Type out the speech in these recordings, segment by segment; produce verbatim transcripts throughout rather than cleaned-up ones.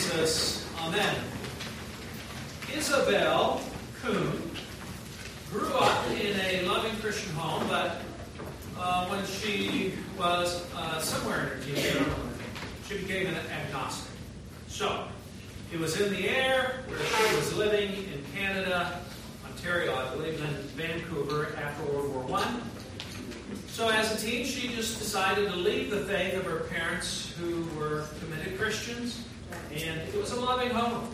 Jesus. Amen. Isabel Kuhn grew up in a loving Christian home, but uh, when she was uh, somewhere in her teens, I don't know, she became an agnostic. So, it was in the air where she was living in Canada, Ontario, I believe, and Vancouver after World War One. So as a teen, she just decided to leave the faith of her parents who were committed Christians, and it was a loving home.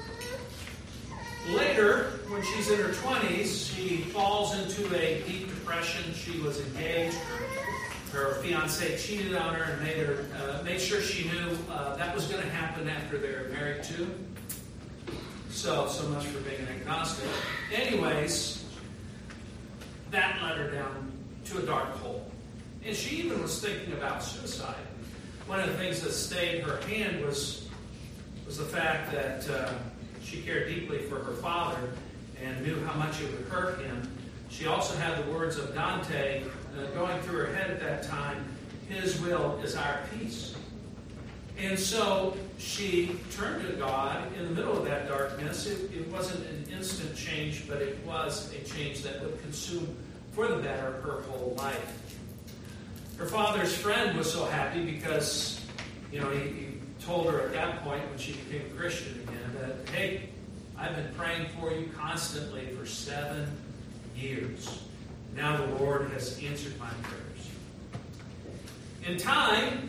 Later, when she's in her twenties, she falls into a deep depression. She was engaged. Her, her fiancé cheated on her and made her uh, made sure she knew uh, that was going to happen after they were married too. So, so much for being an agnostic. Anyways, that led her down to a dark hole. And she even was thinking about suicide. One of the things that stayed her hand was, was the fact that uh, she cared deeply for her father and knew how much it would hurt him. She also had the words of Dante uh, going through her head at that time, "His will is our peace." And so she turned to God in the middle of that darkness. It, it wasn't an instant change, but it was a change that would consume for the better her whole life. Her father's friend was so happy because, you know, he, he told her at that point when she became a Christian again that, hey, I've been praying for you constantly for seven years. Now the Lord has answered my prayers. In time,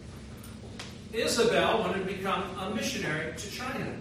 Isabel wanted to become a missionary to China.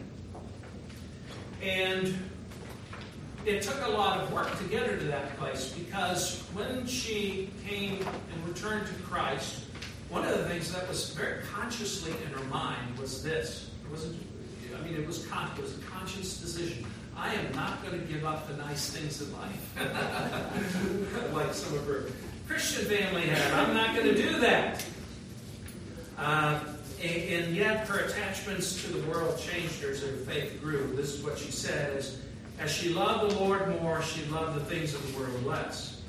And it took a lot of work to get her to that place, because when she came and returned to Christ, one of the things that was very consciously in her mind was this. It wasn't, I mean, it was, con- it was a conscious decision. I am not going to give up the nice things in life, like some of her Christian family had. I'm not going to do that. Uh, and, and yet her attachments to the world changed her as her faith grew. This is what she said, is, as she loved the Lord more, she loved the things of the world less.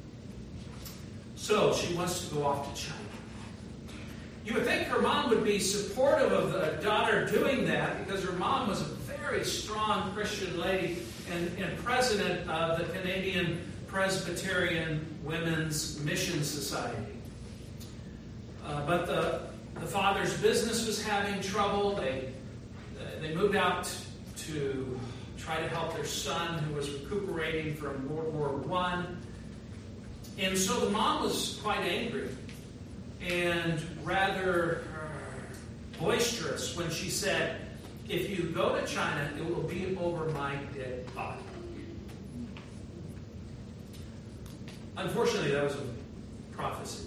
So she wants to go off to China. You would think her mom would be supportive of the daughter doing that, because her mom was a very strong Christian lady and, and president of the Canadian Presbyterian Women's Mission Society. Uh, but the, the father's business was having trouble. They, they moved out to try to help their son, who was recuperating from World War One. And so the mom was quite angry and rather uh, boisterous when she said, if you go to China, it will be over my dead body. Unfortunately, that was a prophecy.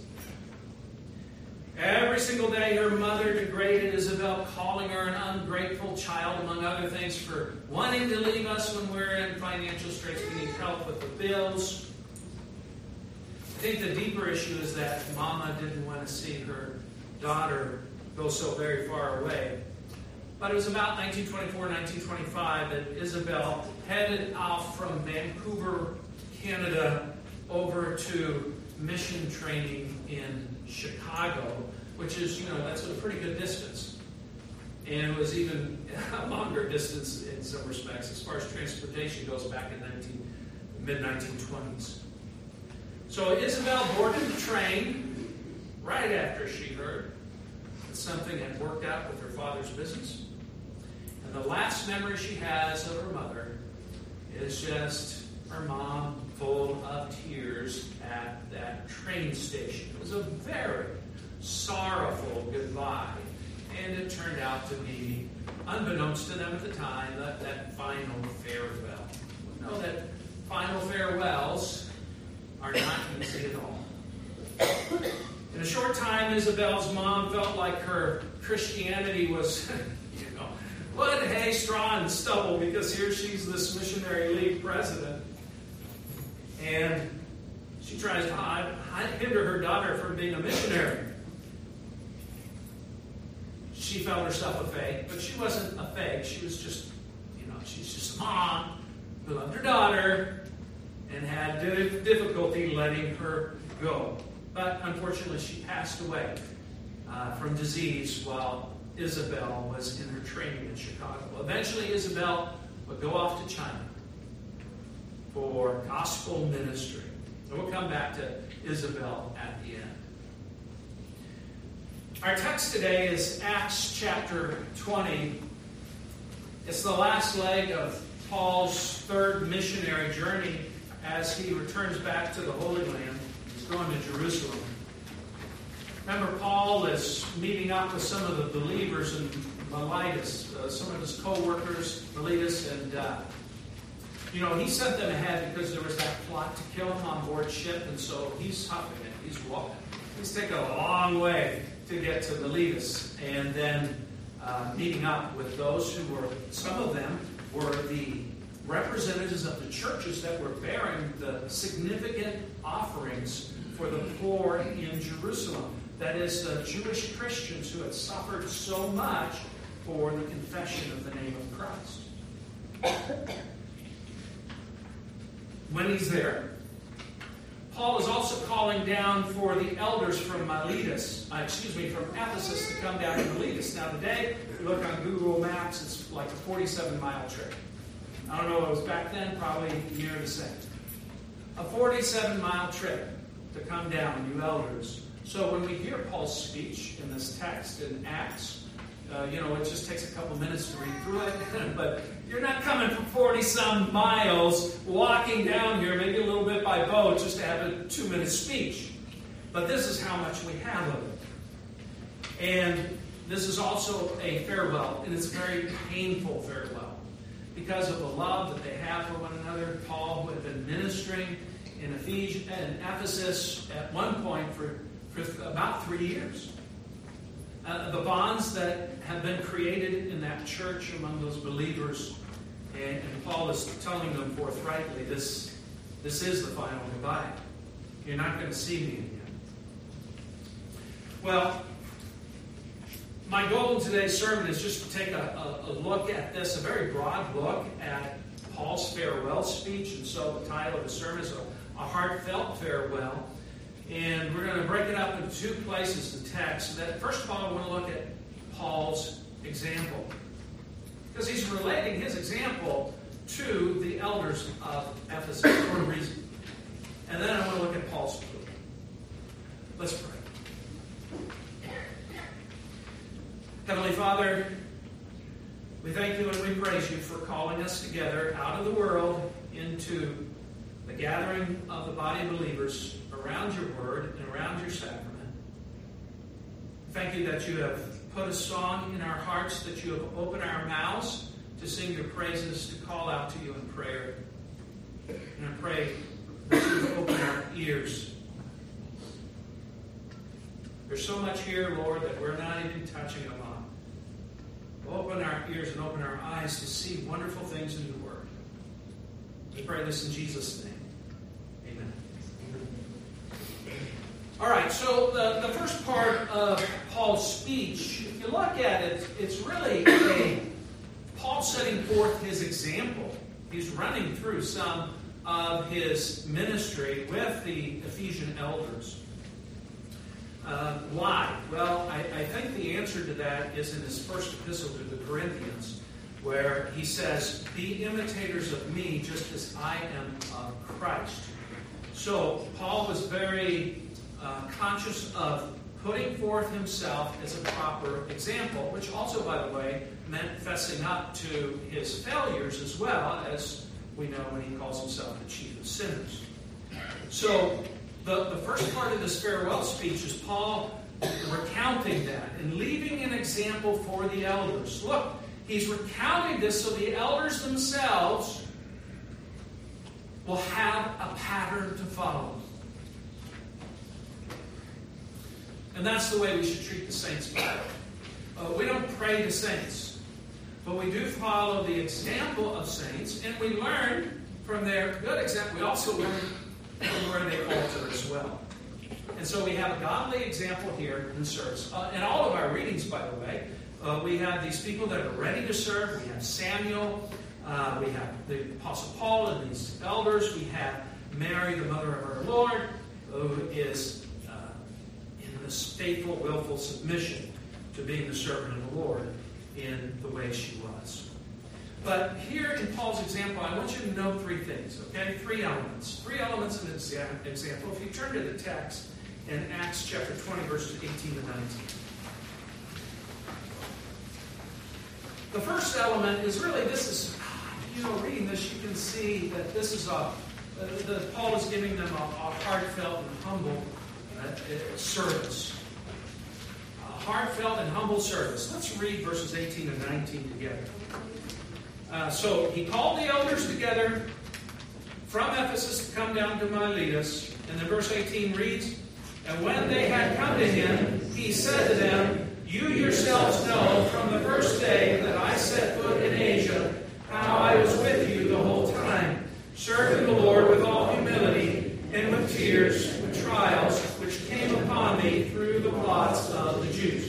Every single day, her mother degraded Isabel, calling her an ungrateful child, among other things, for wanting to leave us when we're in financial straits. We need help with the bills. I think the deeper issue is that Mama didn't want to see her daughter go so very far away. But it was about nineteen twenty-four, nineteen twenty-five that Isabel headed off from Vancouver, Canada, over to mission training in Chicago, which is, you know, that's a pretty good distance. And it was even a longer distance in some respects as far as transportation goes, back in the mid nineteen twenties. So Isabel boarded the train right after she heard that something had worked out with her father's business. And the last memory she has of her mother is just her mom full of tears at that train station. It was a very sorrowful goodbye. And it turned out to be, unbeknownst to them at the time, that, that final farewell. We know that final farewells are not easy at all. In a short time, Isabel's mom felt like her Christianity was, you know, wood, hay, straw, and stubble, because here she's this missionary league president. And she tries to hinder her daughter from being a missionary. She felt herself a fake, but she wasn't a fake. She was just, you know, she's just a mom who loved her daughter and had difficulty letting her go. But unfortunately, she passed away uh, from disease while Isabel was in her training in Chicago. Eventually, Isabel would go off to China for gospel ministry. And we'll come back to Isabel at the end. Our text today is Acts chapter twenty. It's the last leg of Paul's third missionary journey as he returns back to the Holy Land. He's going to Jerusalem. Remember, Paul is meeting up with some of the believers in Miletus, uh, some of his co-workers, Miletus, and uh, you know, he sent them ahead because there was that plot to kill him on board ship, and so he's huffing it. He's walking. He's taking a long way to get to Miletus, and then uh, meeting up with those who were, some of them were the representatives of the churches that were bearing the significant offerings for the poor in Jerusalem. That is, the Jewish Christians who had suffered so much for the confession of the name of Christ. When he's there, Paul is also calling down for the elders from Miletus, uh, excuse me, from Ephesus to come down to Miletus. Now today, if you look on Google Maps, it's like a forty-seven mile trip. I don't know what it was back then, probably near the same. A forty-seven mile trip to come down, you elders. So when we hear Paul's speech in this text in Acts, uh, you know, it just takes a couple minutes to read through it, but you're not coming from forty-some miles, walking down here, maybe a little bit by boat, just to have a two-minute speech. But this is how much we have of it. And this is also a farewell, and it's a very painful farewell. Because of the love that they have for one another, Paul, who had been ministering in Ephes- in Ephesus at one point for, for about three years. Uh, the bonds that have been created in that church among those believers, and, and Paul is telling them forthrightly, this, this is the final goodbye. You're not going to see me again. Well, my goal in today's sermon is just to take a, a, a look at this, a very broad look at Paul's farewell speech. And so the title of the sermon is a, a heartfelt farewell. And we're going to break it up into two places, the text. That first of all, I want to look at Paul's example. Because he's relating his example to the elders of Ephesus for a reason. And then I want to look at Paul's conclusion. Let's pray. Heavenly Father, we thank you and we praise you for calling us together out of the world into the gathering of the body of believers around your word and around your sacrament. Thank you that you have put a song in our hearts, that you have opened our mouths to sing your praises, to call out to you in prayer. And I pray that you have opened our ears. There's so much here, Lord, that we're not even touching upon. Open our ears and open our eyes to see wonderful things in your word. We pray this in Jesus' name. Amen. All right, so the, the first part of Paul's speech, if you look at it, it's really a Paul setting forth his example. He's running through some of his ministry with the Ephesian elders. Uh, why? Well, I, I think the answer to that is in his first epistle to the Corinthians, where he says, "Be imitators of me, just as I am of Christ." So Paul was very uh, conscious of putting forth himself as a proper example, which also, by the way, meant fessing up to his failures as well, as we know when he calls himself the chief of sinners. So The, the first part of this farewell speech is Paul recounting that and leaving an example for the elders. Look, he's recounting this so the elders themselves will have a pattern to follow. And that's the way we should treat the saints. Uh, we don't pray to saints, but we do follow the example of saints, and we learn from their good example. We also learn from where they alter as well. And so we have a godly example here in service. Uh, in all of our readings, by the way, uh, we have these people that are ready to serve. We have Samuel. Uh, we have the Apostle Paul and these elders. We have Mary, the mother of our Lord, who is uh, in this faithful, willful submission to being the servant of the Lord in the way she was. But here in Paul's example, I want you to know three things, okay? Three elements. Three elements in this example. If you turn to the text in Acts chapter twenty, verses eighteen to nineteen. The first element is really, this is, you know, reading this, you can see that this is a, uh, the, Paul is giving them a, a heartfelt and humble uh, service. A heartfelt and humble service. Let's read verses eighteen and nineteen together. Uh, so he called the elders together from Ephesus to come down to Miletus. And then verse eighteen reads, "And when they had come to him, he said to them, You yourselves know from the first day that I set foot in Asia, how I was with you the whole time, serving the Lord with all humility and with tears, with trials, which came upon me through the plots of the Jews."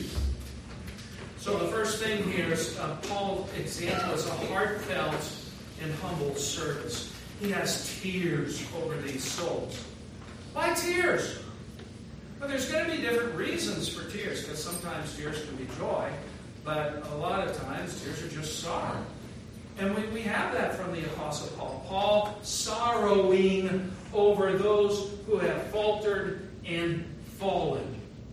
So the first thing here is uh, Paul's example is a heartfelt and humble service. He has tears over these souls. Why tears? Well, there's going to be different reasons for tears, because sometimes tears can be joy, but a lot of times tears are just sorrow. And we, we have that from the Apostle Paul. Paul sorrowing over those who have faltered and fallen.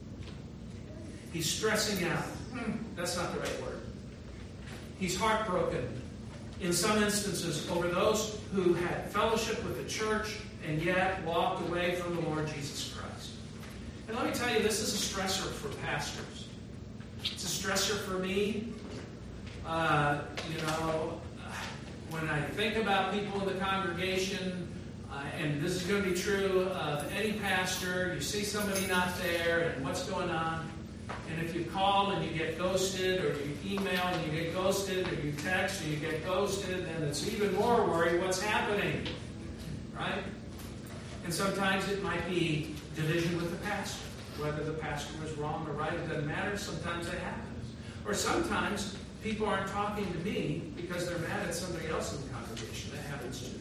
He's stressing out. Hmm, that's not the right word. He's heartbroken in some instances over those who had fellowship with the church and yet walked away from the Lord Jesus Christ. And let me tell you, this is a stressor for pastors. It's a stressor for me. Uh, you know, when I think about people in the congregation, uh, and this is going to be true of any pastor, you see somebody not there, and what's going on? And if you call and you get ghosted, or you email and you get ghosted, or you text and you get ghosted, then it's even more worry what's happening. Right? And sometimes it might be division with the pastor. Whether the pastor was wrong or right, it doesn't matter. Sometimes it happens. Or sometimes people aren't talking to me because they're mad at somebody else in the congregation. That happens too.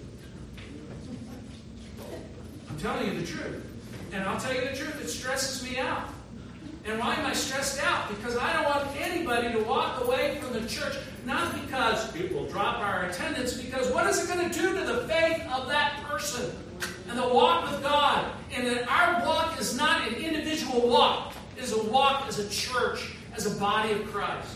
I'm telling you the truth. And I'll tell you the truth, it stresses me out. And why am I stressed out? Because I don't want anybody to walk away from the church, not because it will drop our attendance, because what is it going to do to the faith of that person and the walk with God? And that our walk is not an individual walk. It is a walk as a church, as a body of Christ.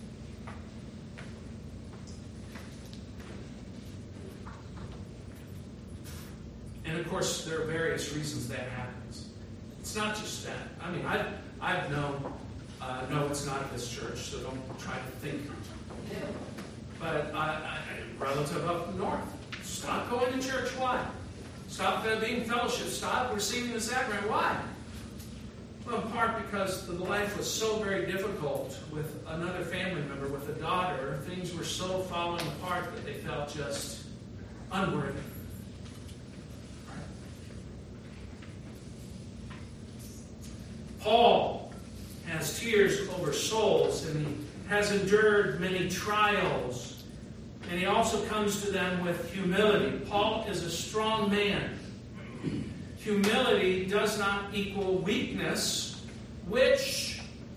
And of course, there are various reasons that happens. It's not just that. I mean, I've, I've known, uh, no, it's not at this church, so don't try to think. But I, I, a relative up north, stop going to church. Why? Stop being fellowship. Stop receiving the sacrament. Why? Well, in part because the life was so very difficult with another family member, with a daughter. Things were so falling apart that they felt just unworthy. Paul has tears over souls, and he has endured many trials, and he also comes to them with humility. Paul is a strong man. Humility does not equal weakness, which,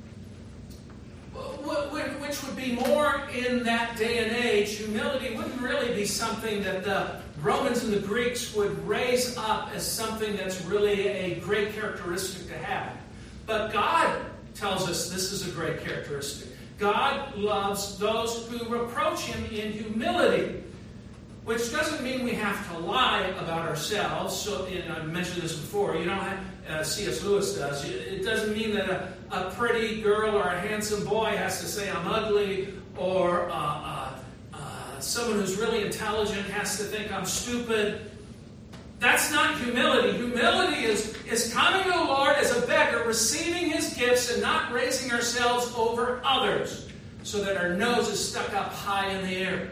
which would be more in that day and age. Humility wouldn't really be something that the Romans and the Greeks would raise up as something that's really a great characteristic to have. But God tells us this is a great characteristic. God loves those who reproach Him in humility, which doesn't mean we have to lie about ourselves. So, and I mentioned this before. You don't have, uh, C S Lewis does. It doesn't mean that a, a pretty girl or a handsome boy has to say I'm ugly, or uh, uh, uh, someone who's really intelligent has to think I'm stupid. That's not humility. Humility is, is coming to the Lord as a beggar, receiving His gifts, and not raising ourselves over others so that our nose is stuck up high in the air.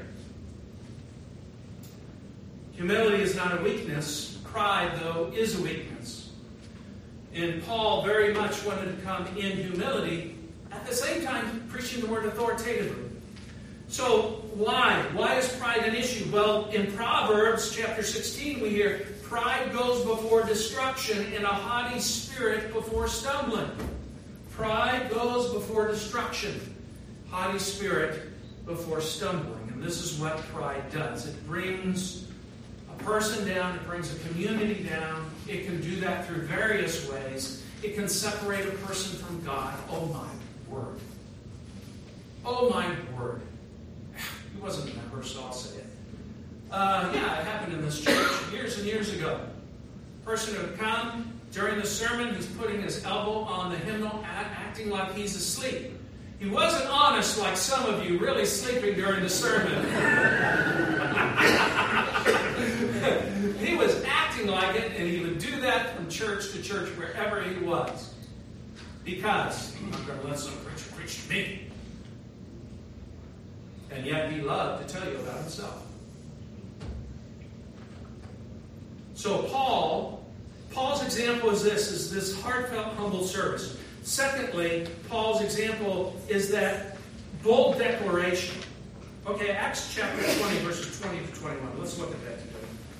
Humility is not a weakness. Pride, though, is a weakness. And Paul very much wanted to come in humility, at the same time preaching the word authoritatively. So why? Why is pride an issue? Well, in Proverbs chapter sixteen, we hear, pride goes before destruction, and a haughty spirit before stumbling. Pride goes before destruction. Haughty spirit before stumbling. And this is what pride does. It brings a person down. It brings a community down. It can do that through various ways. It can separate a person from God. Oh my word. Oh my word. He wasn't a member, so I'll say it. Uh, yeah, it happened in this church years and years ago. A person would come during the sermon, he's putting his elbow on the hymnal, acting like he's asleep. He wasn't honest like some of you, really sleeping during the sermon. He was acting like it, and he would do that from church to church, wherever he was. Because I'm not going to let some preacher preach to me. And yet he loved to tell you about himself. So Paul, Paul's example is this, is this heartfelt, humble service. Secondly, Paul's example is that bold declaration. Okay, Acts chapter twenty, verses twenty to twenty-one. Let's look at that together.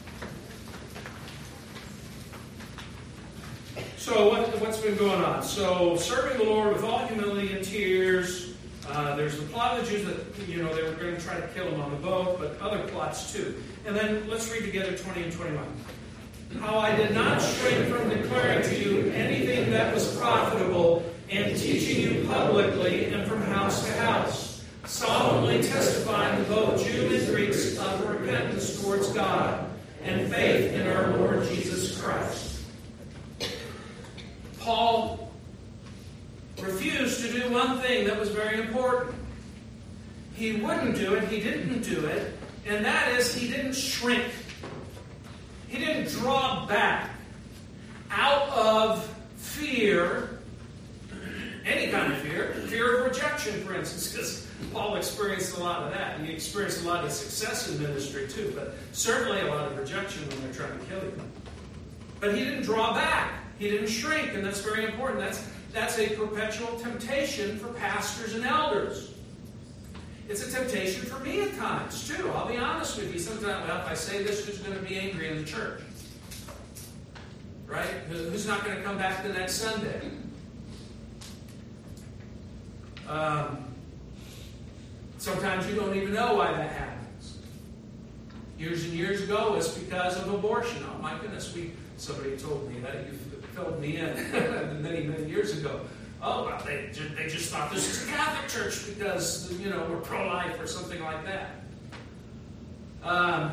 So what, what's been going on? So serving the Lord with all humility and tears. Uh, there's the plot of the Jews that, you know, they were going to try to kill him on the boat, but other plots too. And then let's read together twenty and twenty-one. How I did not shrink from declaring to you anything that was profitable and teaching you publicly and from house to house, solemnly testifying to both Jews and Greeks of repentance towards God and faith in our Lord Jesus Christ. Paul refused to do one thing that was very important. He wouldn't do it, he didn't do it, and that is he didn't shrink. He didn't draw back out of fear, any kind of fear, fear of rejection, for instance, because Paul experienced a lot of that. And he experienced a lot of success in ministry too, but certainly a lot of rejection when they're trying to kill you. But he didn't draw back. He didn't shrink, and that's very important. That's, that's a perpetual temptation for pastors and elders. It's a temptation for me at times, too. I'll be honest with you. Sometimes, well, if I say this, who's going to be angry in the church? Right? Who's not going to come back the next Sunday? Um, sometimes you don't even know why that happens. Years and years ago, it's because of abortion. Oh, my goodness. We somebody told me that. You filled me in many, many years ago. Oh, well, they just, they just thought this is a Catholic church because, you know, we're pro-life or something like that. Um,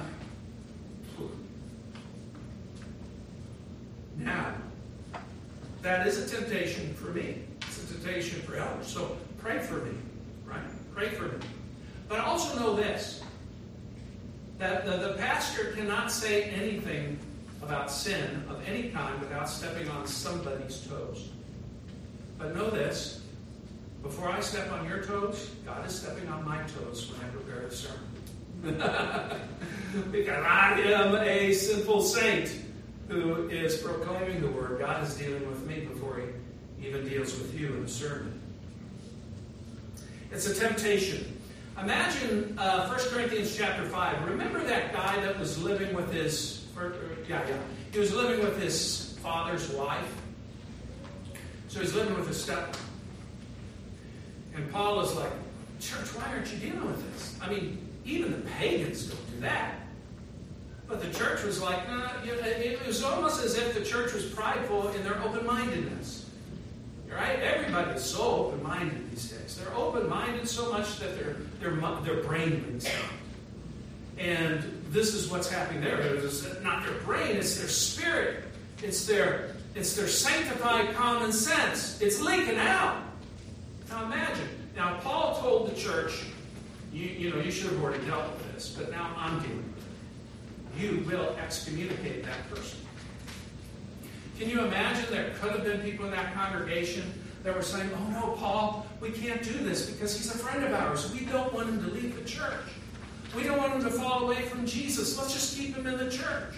now, that is a temptation for me. It's a temptation for elders. So pray for me, right? Pray for me. But also know this, that the, the pastor cannot say anything about sin of any kind without stepping on somebody's toes. But know this, before I step on your toes, God is stepping on my toes when I prepare a sermon. Because I am a simple saint who is proclaiming the word. God is dealing with me before he even deals with you in a sermon. It's a temptation. Imagine uh, First Corinthians chapter five. Remember that guy that was living with his, or, yeah, yeah. He was living with his father's wife. So he's living with his stepmom. And Paul is like, church, why aren't you dealing with this? I mean, even the pagans don't do that. But the church was like, nah, it was almost as if the church was prideful in their open-mindedness. Right? Everybody is so open-minded these days. They're open-minded so much that their, their, their brain leaks out. And this is what's happening there. It's not their brain, it's their spirit. It's their It's their sanctified common sense. It's leaking out. Now imagine. Now Paul told the church, you, you know, you should have already dealt with this, but now I'm dealing with it. You will excommunicate that person. Can you imagine there could have been people in that congregation that were saying, oh no, Paul, we can't do this because he's a friend of ours. We don't want him to leave the church. We don't want him to fall away from Jesus. Let's just keep him in the church.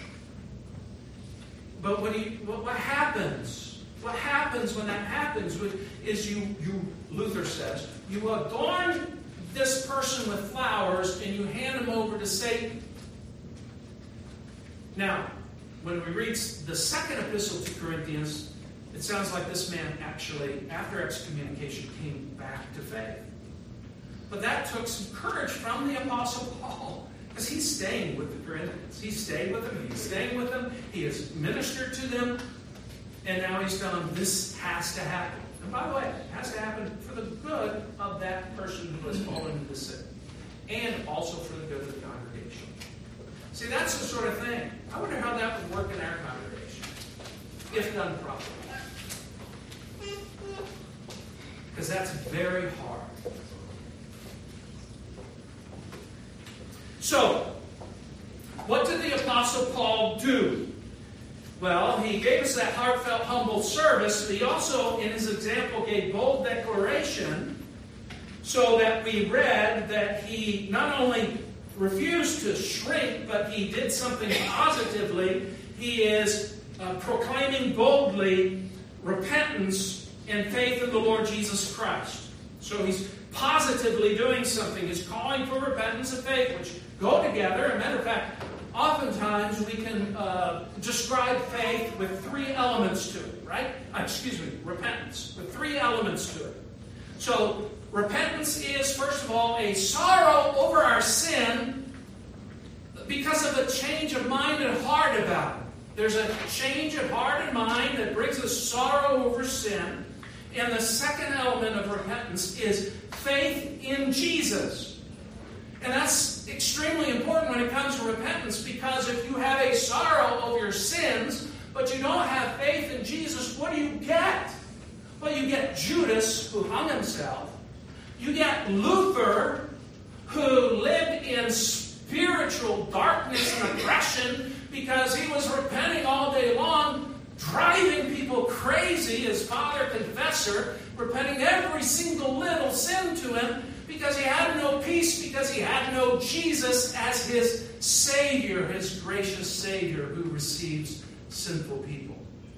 But what, he, what, what happens? What happens when that happens is you, you, Luther says, you adorn this person with flowers and you hand him over to Satan. Now, when we read the second epistle to Corinthians, it sounds like this man actually, after excommunication, came back to faith. But that took some courage from the Apostle Paul, because he's staying with the Corinthians. He's staying with them. He's staying with them. He has ministered to them. And now he's telling them this has to happen. And by the way, it has to happen for the good of that person who has fallen into sin. And also for the good of the congregation. See, that's the sort of thing. I wonder how that would work in our congregation, if done properly. Because that's very hard. So, what did the Apostle Paul do? Well, he gave us that heartfelt, humble service, but he also, in his example, gave bold declaration, so that we read that he not only refused to shrink, but he did something positively. He is uh, proclaiming boldly repentance and faith in the Lord Jesus Christ. So he's positively doing something. He's calling for repentance and faith, which go together. As a matter of fact, oftentimes we can uh, describe faith with three elements to it, right? Uh, excuse me, repentance, with three elements to it. So, repentance is, first of all, a sorrow over our sin because of a change of mind and heart about it. There's a change of heart and mind that brings us sorrow over sin. And the second element of repentance is faith in Jesus. And that's extremely important when it comes to repentance, because if you have a sorrow over your sins, but you don't have faith in Jesus, what do you get? Well, you get Judas, who hung himself. You get Luther, who lived in spiritual darkness and oppression because he was repenting all day long, driving people crazy, his father confessor, repenting every single little sin to him, because he had no peace, because he had no Jesus as his Savior, his gracious Savior who receives sinful people.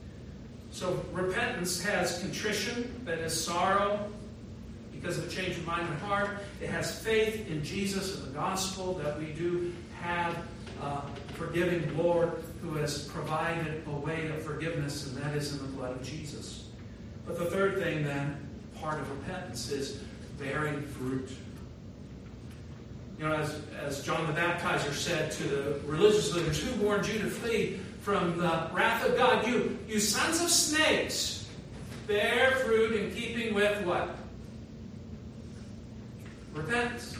So repentance has contrition, that is sorrow because of a change of mind and heart. It has faith in Jesus and the gospel, that we do have a forgiving Lord who has provided a way of forgiveness, and that is in the blood of Jesus. But the third thing then, part of repentance, is bearing fruit. You know, as, as John the Baptizer said to the religious leaders, who warned you to flee from the wrath of God? You, you sons of snakes, bear fruit in keeping with what? Repentance.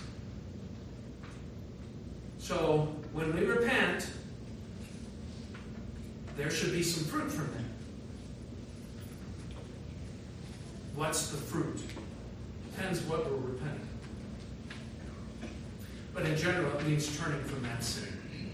So, when we repent, there should be some fruit from that. What's the fruit? Depends what we're repenting. But in general, it means turning from that sin.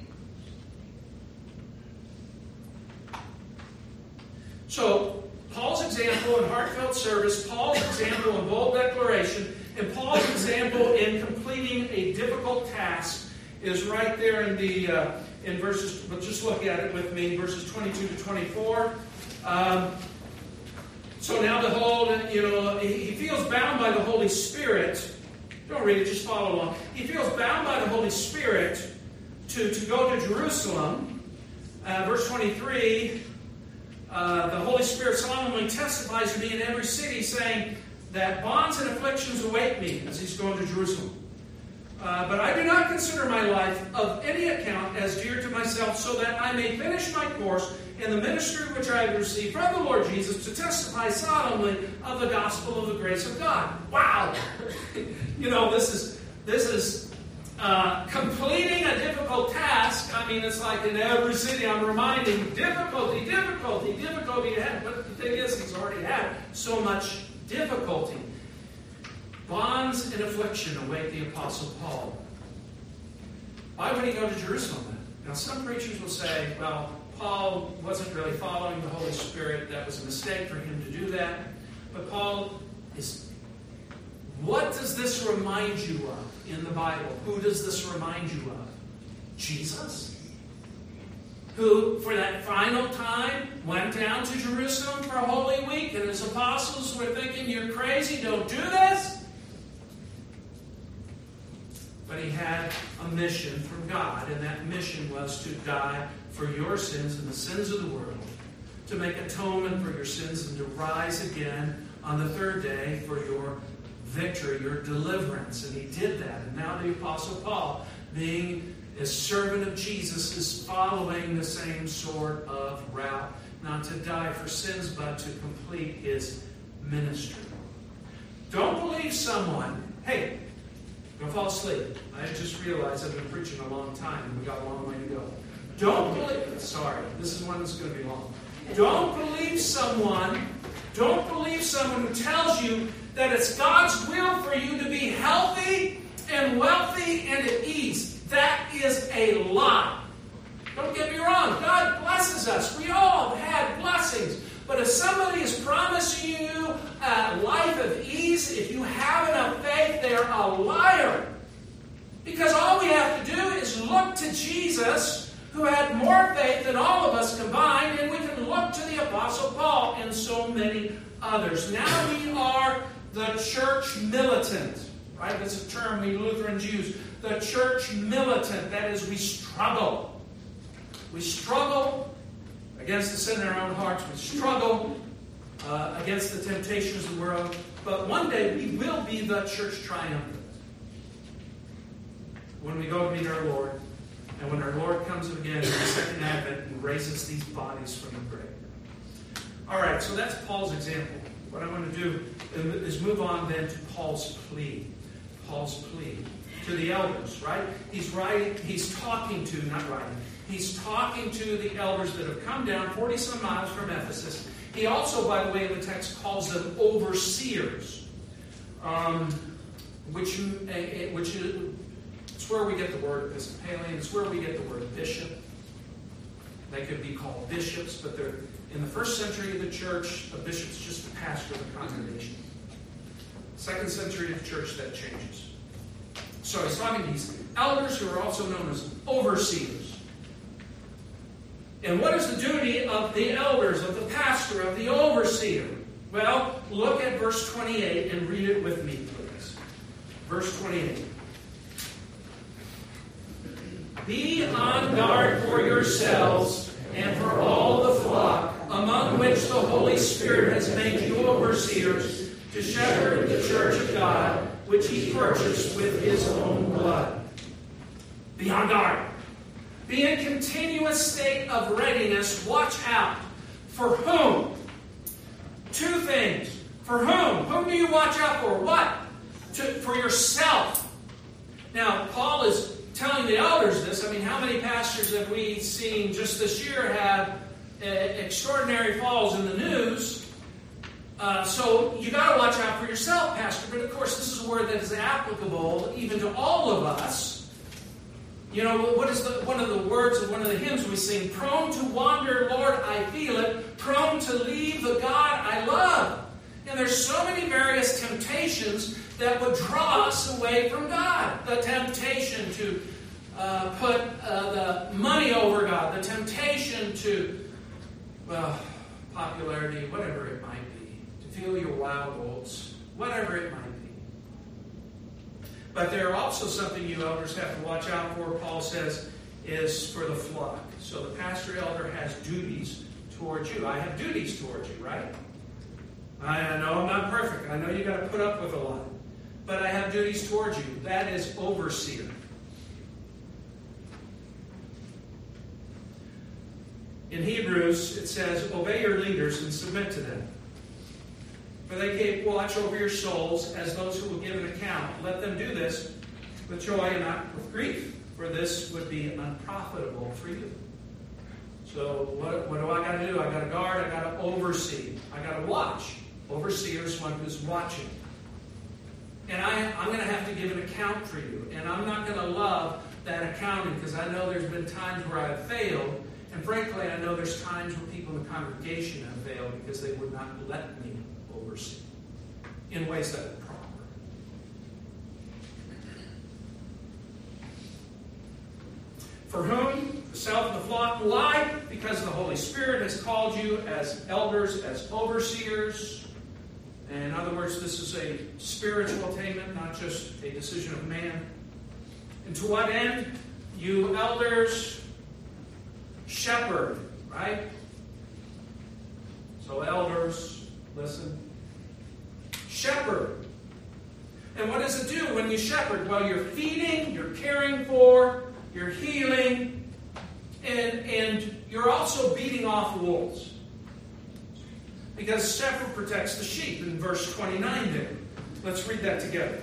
So, Paul's example in heartfelt service, Paul's example in bold declaration, and Paul's example in completing a difficult task is right there in the uh, in verses. But just look at it with me, verses twenty-two to twenty-four. Um, so now, behold, you know, he feels bound by the Holy Spirit. Don't read it; just follow along. He feels bound by the Holy Spirit to to go to Jerusalem. Uh, verse twenty-three. Uh, the Holy Spirit solemnly testifies to me in every city, saying that bonds and afflictions await me, as he's going to Jerusalem. Uh, but I do not consider my life of any account as dear to myself, so that I may finish my course in the ministry which I have received from the Lord Jesus, to testify solemnly of the gospel of the grace of God. Wow! You know, this is this is uh, completing a difficult task. I mean, it's like in every city I'm reminding, difficulty, difficulty, difficulty ahead. But the thing is, he's already had so much difficulty. Bonds and affliction await the Apostle Paul. Why would he go to Jerusalem then? Now, some preachers will say, well, Paul wasn't really following the Holy Spirit. That was a mistake for him to do that. But Paul is... What does this remind you of in the Bible? Who does this remind you of? Jesus? Who, for that final time, went down to Jerusalem for Holy Week, and his apostles were thinking, you're crazy, don't do this. But he had a mission from God, and that mission was to die for your sins and the sins of the world, to make atonement for your sins and to rise again on the third day for your victory, your deliverance. And he did that. And now the Apostle Paul, being a servant of Jesus, is following the same sort of route, not to die for sins, but to complete his ministry. Don't believe someone, hey, don't fall asleep. I just realized I've been preaching a long time and we've got a long way to go. Don't believe, sorry, this is one that's going to be long. Don't believe someone, don't believe someone who tells you that it's God's will for you to be healthy and wealthy and at ease. That is a lie. Don't get me wrong. God blesses us. We all have had blessings. But if somebody is promising you a life of ease, if you have enough faith, they're a liar. Because all we have to do is look to Jesus, who had more faith than all of us combined, and we can look to the Apostle Paul and so many others. Now we are the church militant. Right? That's a term we Lutherans use. The church militant. That is, we struggle. We struggle against the sin in our own hearts. We struggle uh, against the temptations of the world. But one day we will be the church triumphant. When we go to meet our Lord, and when our Lord comes again in the second advent and raises these bodies from the grave. All right, so that's Paul's example. What I want to do is move on then to Paul's plea. Paul's plea to the elders, right? He's writing, he's talking to, not writing, he's talking to the elders that have come down forty some miles from Ephesus. He also, by the way, in the text calls them overseers, um, which, which is, it's where we get the word Episcopalian, it's where we get the word bishop. They could be called bishops, but they're in the first century of the church, a bishop's just a pastor of the congregation. Second century of the church, that changes. So he's talking to these elders who are also known as overseers. And what is the duty of the elders, of the pastor, of the overseer? Well, look at verse twenty-eight and read it with me, please. Verse twenty-eight. Be on guard for yourselves and for all the flock, among which the Holy Spirit has made you overseers, to shepherd the church of God, which he purchased with his own blood. Be on guard. Be in continuous state of readiness. Watch out. For whom? Two things. For whom? Whom do you watch out for? What? To, for yourself. Now, Paul is telling the elders this. I mean, how many pastors have we seen just this year have uh, extraordinary falls in the news? Uh, so you got to watch out for yourself, pastor. But of course, this is a word that is applicable even to all of us. You know, what is the, one of the words of one of the hymns we sing? Prone to wander, Lord, I feel it. Prone to leave the God I love. And there's so many various temptations that would draw us away from God. The temptation to uh, put uh, the money over God. The temptation to, well, popularity, whatever it might be. To feel your wild oats, whatever it might be. But there are also something you elders have to watch out for, Paul says, is for the flock. So the pastor elder has duties towards you. I have duties towards you, right? I know I'm not perfect. I know you got to put up with a lot. But I have duties towards you. That is overseer. In Hebrews, it says, obey your leaders and submit to them. For they keep watch over your souls as those who will give an account. Let them do this with joy and not with grief, for this would be unprofitable for you. So what, what do I got to do? I got to guard. I got to oversee. I got to watch. Overseer is one who's watching. And I, I'm going to have to give an account for you. And I'm not going to love that accounting because I know there's been times where I've failed. And frankly, I know there's times when people in the congregation have failed because they would not let me oversee in ways that are proper. For whom the self and the flock lie, because the Holy Spirit has called you as elders, as overseers. And in other words, this is a spiritual attainment, not just a decision of man. And to what end? You elders shepherd, right? So elders, listen. Shepherd. And what does it do when you shepherd? Well, you're feeding, you're caring for, you're healing, and, and you're also beating off wolves. Because shepherd protects the sheep in verse twenty-nine there. Let's read that together.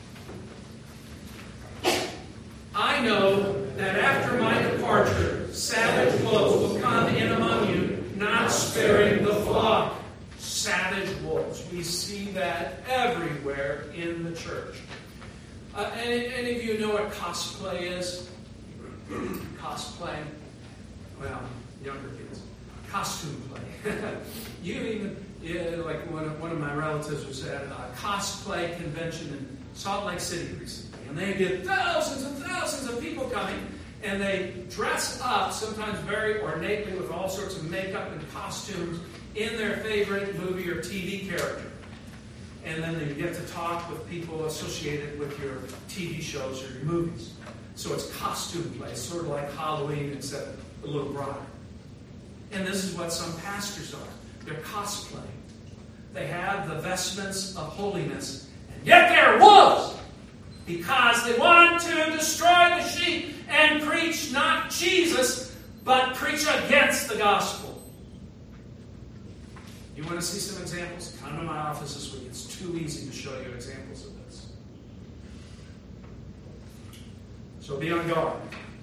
I know that after my departure, savage wolves will come in among you, not sparing the flock. Savage wolves. We see that everywhere in the church. Uh, any, any of you know what cosplay is? Cosplay? Well, younger kids. Costume play. you even, yeah, like one of, one of my relatives was at a cosplay convention in Salt Lake City recently. And they get thousands and thousands of people coming. And they dress up, sometimes very ornately, with all sorts of makeup and costumes, in their favorite movie or T V character. And then you get to talk with people associated with your T V shows or your movies. So it's costume play, sort of like Halloween, except a little broader. And this is what some pastors are. They're cosplaying. They have the vestments of holiness, and yet they're wolves! Because they want to destroy the sheep and preach not Jesus, but preach against the gospel. You want to see some examples? Come to my office this week. It's too easy to show you examples of this. So be on guard.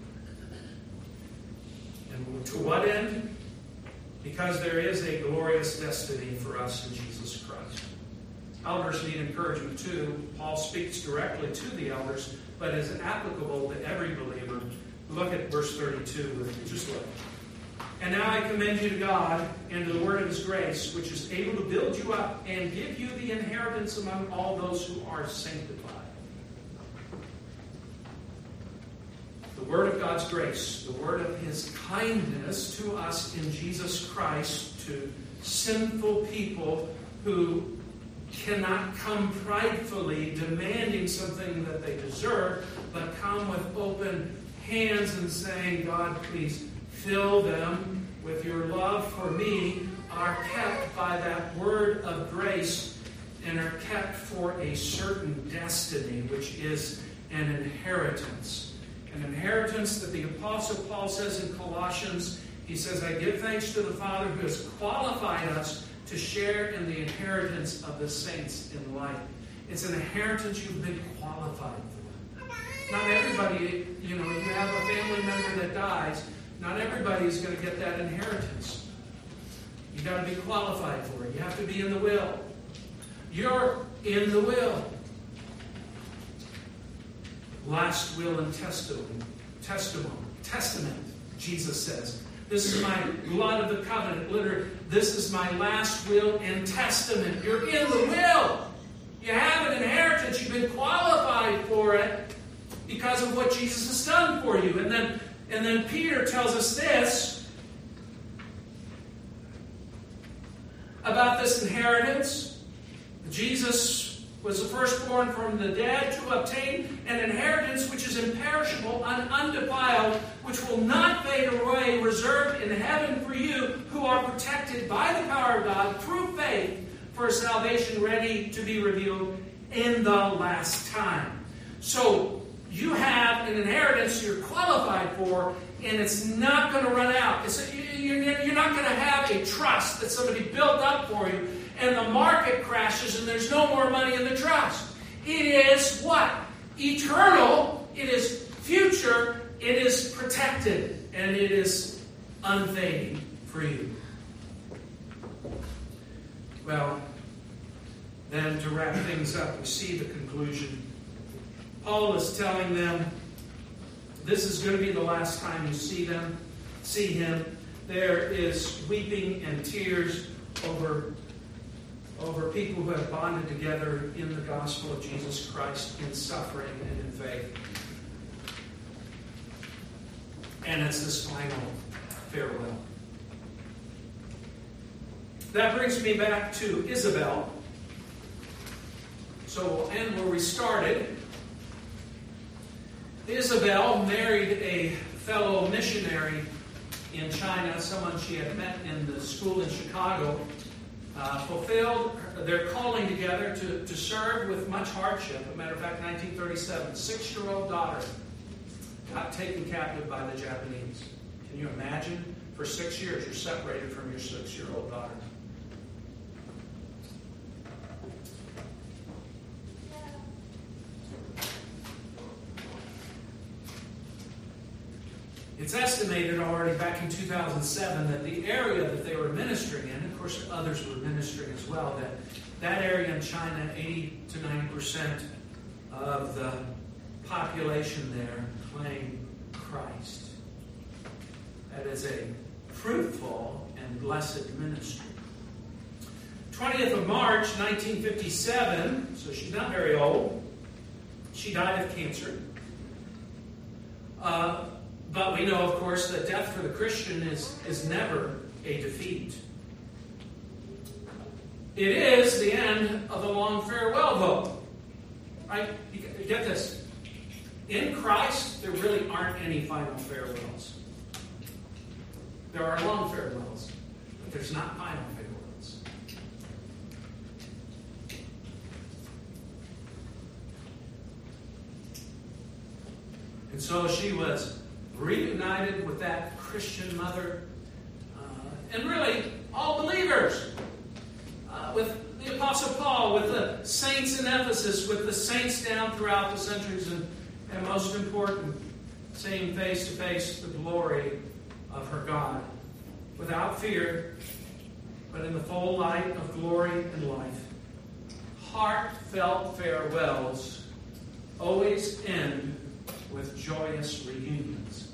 And to what end? Because there is a glorious destiny for us in Jesus Christ. Elders need encouragement too. Paul speaks directly to the elders, but is applicable to every believer. Look at verse thirty-two with me. Just look. And now I commend you to God and to the word of His grace, which is able to build you up and give you the inheritance among all those who are sanctified. The word of God's grace, the word of His kindness to us in Jesus Christ, to sinful people who cannot come pridefully demanding something that they deserve, but come with open hands and saying, God, please fill them with your love for me, are kept by that word of grace and are kept for a certain destiny, which is an inheritance. An inheritance that the Apostle Paul says in Colossians, he says, I give thanks to the Father who has qualified us to share in the inheritance of the saints in light. It's an inheritance you've been qualified for. Not everybody, you know, you have a family member that dies, not everybody is going to get that inheritance. You've got to be qualified for it. You have to be in the will. You're in the will. Last will and testimony. Testimony. Testament, Jesus says. This is my blood of the covenant. Literally, this is my last will and testament. You're in the will. You have an inheritance. You've been qualified for it because of what Jesus has done for you. And then And then Peter tells us this about this inheritance. Jesus was the firstborn from the dead to obtain an inheritance which is imperishable and undefiled, which will not fade away, reserved in heaven for you who are protected by the power of God through faith for salvation ready to be revealed in the last time. So, you have an inheritance you're qualified for, and it's not going to run out. It's, you're not going to have a trust that somebody built up for you, and the market crashes, and there's no more money in the trust. It is what? Eternal. It is future. It is protected, and it is unfading for you. Well, then to wrap things up, we see the conclusion. Paul is telling them, this is going to be the last time you see them, see him. There is weeping and tears over, over people who have bonded together in the gospel of Jesus Christ in suffering and in faith. And it's this final farewell. That brings me back to Isabel. So we'll end where we started. Isabel married a fellow missionary in China, someone she had met in the school in Chicago, uh, fulfilled their calling together to, to serve with much hardship. As a matter of fact, nineteen thirty-seven, six-year-old daughter got taken captive by the Japanese. Can you imagine? For six years, you're separated from your six-year-old daughter. It's estimated already back in two thousand seven that the area that they were ministering in, of course others were ministering as well, that that area in China, eighty to ninety percent of the population there claim Christ. That is a fruitful and blessed ministry. twentieth of March, nineteen fifty-seven, so she's not very old. She died of cancer. Uh, but we know, of course, that death for the Christian is, is never a defeat. It is the end of the long farewell vote. Right? You get this. In Christ, there really aren't any final farewells. There are long farewells, but there's not final farewells. And so she was reunited with that Christian mother, uh, and really all believers, uh, with the Apostle Paul, with the saints in Ephesus, with the saints down throughout the centuries, and, and most important, seeing face to face the glory of her God, without fear, but in the full light of glory and life. Heartfelt farewells always end with joyous reunions.